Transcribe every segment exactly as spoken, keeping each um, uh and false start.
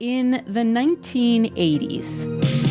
In the nineteen eighties,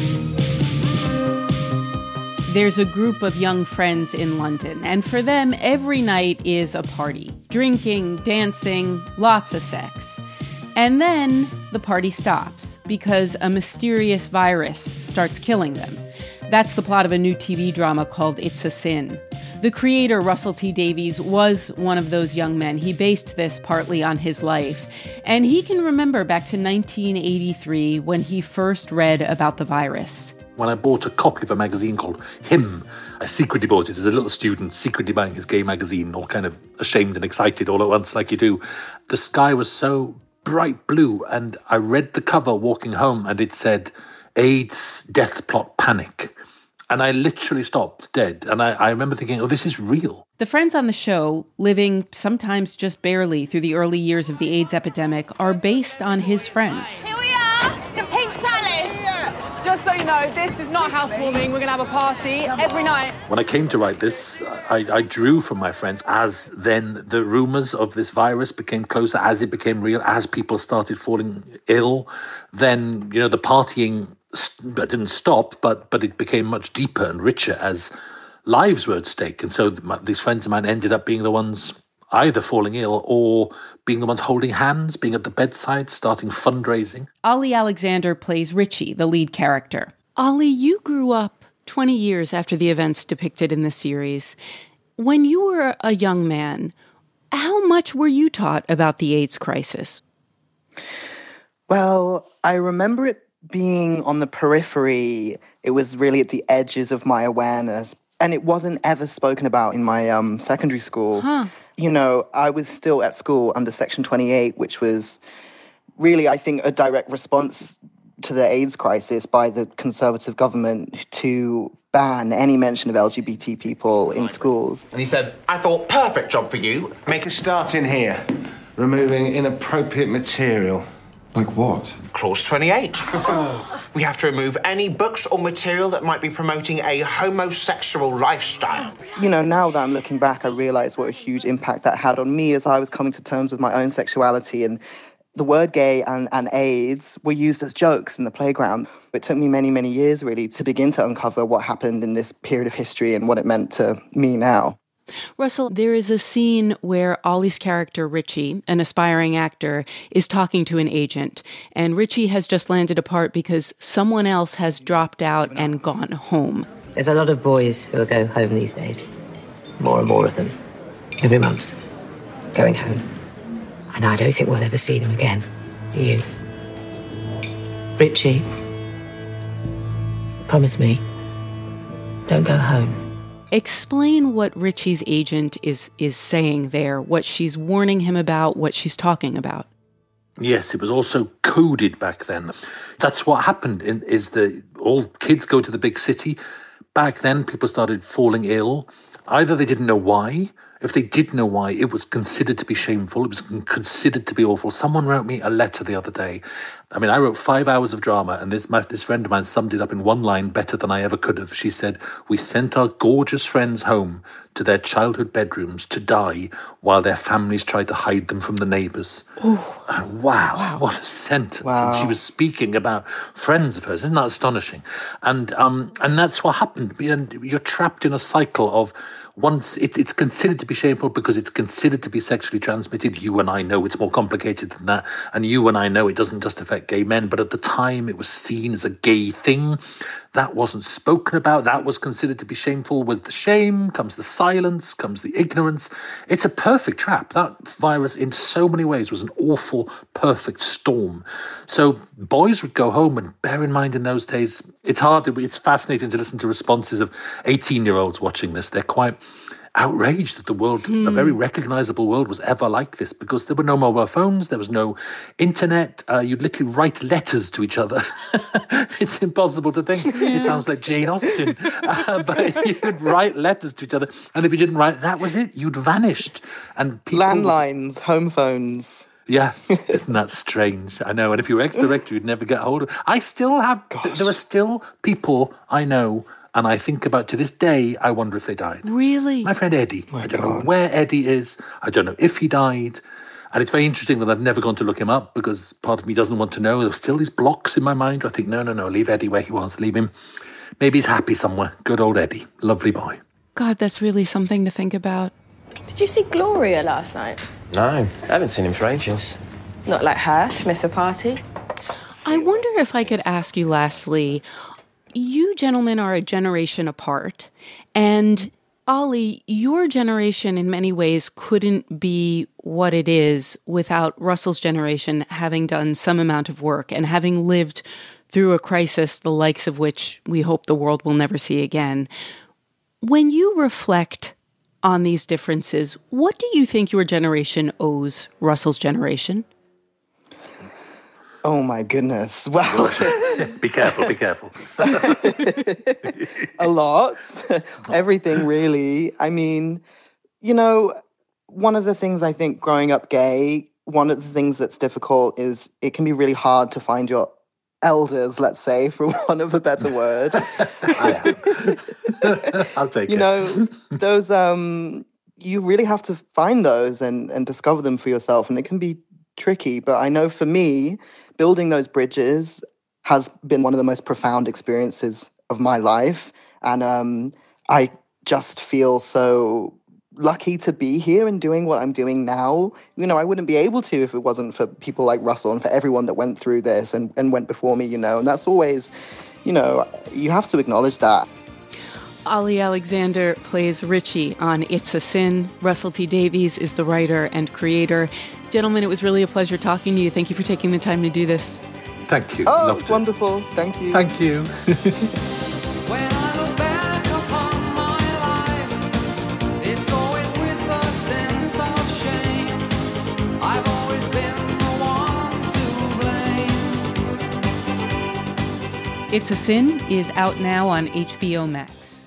there's a group of young friends in London, and for them, every night is a party. Drinking, dancing, lots of sex. And then the party stops because a mysterious virus starts killing them. That's the plot of a new T V drama called It's a Sin. The creator, Russell T Davies, was one of those young men. He based this partly on his life. And he can remember back to nineteen eighty-three when he first read about the virus. When I bought a copy of a magazine called Him, I secretly bought it as a little student, secretly buying his gay magazine, all kind of ashamed and excited all at once like you do. The sky was so bright blue, and I read the cover walking home, and it said, AIDS, death plot, panic. And I literally stopped dead. And I, I remember thinking, oh, this is real. The friends on the show, living sometimes just barely through the early years of the AIDS epidemic, are based on his friends. Here we are, the Pink Palace. Just so you know, this is not housewarming. We're going to have a party every night. When I came to write this, I, I drew from my friends as then the rumours of this virus became closer, as it became real, as people started falling ill. Then, you know, the partying It didn't stop, but but it became much deeper and richer as lives were at stake. And so my, these friends of mine ended up being the ones either falling ill or being the ones holding hands, being at the bedside, starting fundraising. Ollie Alexander plays Richie, the lead character. Ollie, you grew up twenty years after the events depicted in the series. When you were a young man, how much were you taught about the AIDS crisis? Well, I remember it being on the periphery. It was really at the edges of my awareness. And it wasn't ever spoken about in my um, secondary school. Huh. You know, I was still at school under Section twenty-eight, which was really, I think, a direct response to the AIDS crisis by the Conservative government to ban any mention of L G B T people in schools. And he said, I thought, perfect job for you. Make a start in here, removing inappropriate material. Like what? Clause twenty-eight. We have to remove any books or material that might be promoting a homosexual lifestyle. You know, now that I'm looking back, I realise what a huge impact that had on me as I was coming to terms with my own sexuality. And the word gay and, and AIDS were used as jokes in the playground. It took me many, many years, really, to begin to uncover what happened in this period of history and what it meant to me now. Russell, there is a scene where Ollie's character, Richie, an aspiring actor, is talking to an agent. And Richie has just landed a part because someone else has dropped out and gone home. There's a lot of boys who go home these days. More and more of them. Every month. Going home. And I don't think we'll ever see them again. Do you? Richie, promise me, don't go home. Explain what Richie's agent is is saying there, what she's warning him about, what she's talking about. Yes, it was also coded back then. That's what happened, in, is that all kids go to the big city. Back then, people started falling ill. Either they didn't know why. If they did know why, it was considered to be shameful. It was considered to be awful. Someone wrote me a letter the other day. I mean, I wrote five hours of drama, and this, my, this friend of mine summed it up in one line better than I ever could have. She said, we sent our gorgeous friends home to their childhood bedrooms to die while their families tried to hide them from the neighbours. Wow, wow, what a sentence. Wow. And she was speaking about friends of hers. Isn't that astonishing? And um, and that's what happened. And you're trapped in a cycle of once it, it's considered to be shameful because it's considered to be sexually transmitted. You and I know it's more complicated than that. And you and I know it doesn't just affect gay men. But at the time, it was seen as a gay thing. That wasn't spoken about. That was considered to be shameful. With the shame comes the silence, comes the ignorance. It's a perfect trap. That virus, in so many ways, was an awful, perfect storm. So boys would go home, and bear in mind in those days, it's hard, it's fascinating to listen to responses of eighteen-year-olds watching this. They're quite outraged that the world, hmm. a very recognisable world, was ever like this because there were no mobile phones, there was no internet. Uh, you'd literally write letters to each other. It's impossible to think. Yeah. It sounds like Jane Austen. Uh, but you'd write letters to each other, and if you didn't write, that was it. You'd vanished. And people... Landlines, home phones. Yeah, isn't that strange? I know. And if you were ex-director, you'd never get hold of it. I still have... Gosh. There are still people I know, and I think about to this day, I wonder if they died. Really? My friend Eddie. My I don't God. know where Eddie is. I don't know if he died. And it's very interesting that I've never gone to look him up because part of me doesn't want to know. There's still these blocks in my mind. I think, no, no, no, leave Eddie where he was. Leave him. Maybe he's happy somewhere. Good old Eddie. Lovely boy. God, that's really something to think about. Did you see Gloria last night? No, I haven't seen him for ages. Not like her, to miss a party. I wonder if I could ask you lastly, you gentlemen are a generation apart, and Ollie, your generation in many ways couldn't be what it is without Russell's generation having done some amount of work and having lived through a crisis the likes of which we hope the world will never see again. When you reflect on these differences, what do you think your generation owes Russell's generation? Oh my goodness. Wow. Be careful, be careful. A lot. Everything, really. I mean, you know, one of the things I think growing up gay, one of the things that's difficult is it can be really hard to find your elders, let's say, for want of a better word. I'll take you it. You know, those, um, you really have to find those and, and discover them for yourself. And it can be tricky. But I know for me, building those bridges has been one of the most profound experiences of my life. And um, I just feel so lucky to be here and doing what I'm doing now. You know, I wouldn't be able to if it wasn't for people like Russell and for everyone that went through this and, and went before me, you know. And that's always, you know, you have to acknowledge that. Ollie Alexander plays Richie on It's a Sin. Russell T Davies is the writer and creator. Gentlemen, it was really a pleasure talking to you. Thank you for taking the time to do this. Thank you. Oh, Loved it. Wonderful. Thank you. Thank you. When I look back upon my life, it's always with a sense of shame. I've always been the one to blame. It's a Sin is out now on H B O Max.